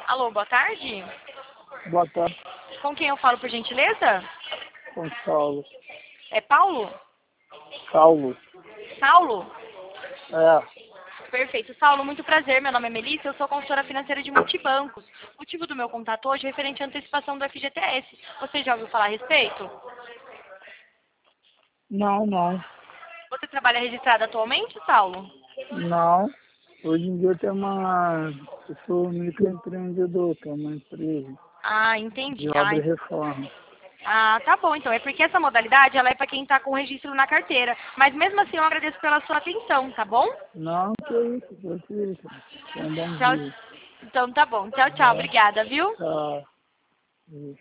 Alô, boa tarde. Boa tarde, Com quem eu falo, por gentileza? Gonçalo. É Paulo? Saulo. Saulo? É, Perfeito. Saulo, muito prazer. Meu nome é Melissa, eu sou consultora financeira de multibancos. O motivo do meu contato hoje é referente à antecipação do FGTS. Você já ouviu falar a respeito? não. Você trabalha registrado atualmente, Saulo? Não. Hoje em dia eu sou microempreendedor, tenho uma empresa Ah, de entendi. obra e reforma. Tá bom, então. É porque essa modalidade, ela é para quem está com registro na carteira. Mas mesmo assim, eu agradeço pela sua atenção, tá bom? Não, que isso, que isso. Tenha um bom Tchau. dia. Então tá bom. Tchau, tchau. Né? Obrigada, viu? Tá. Isso.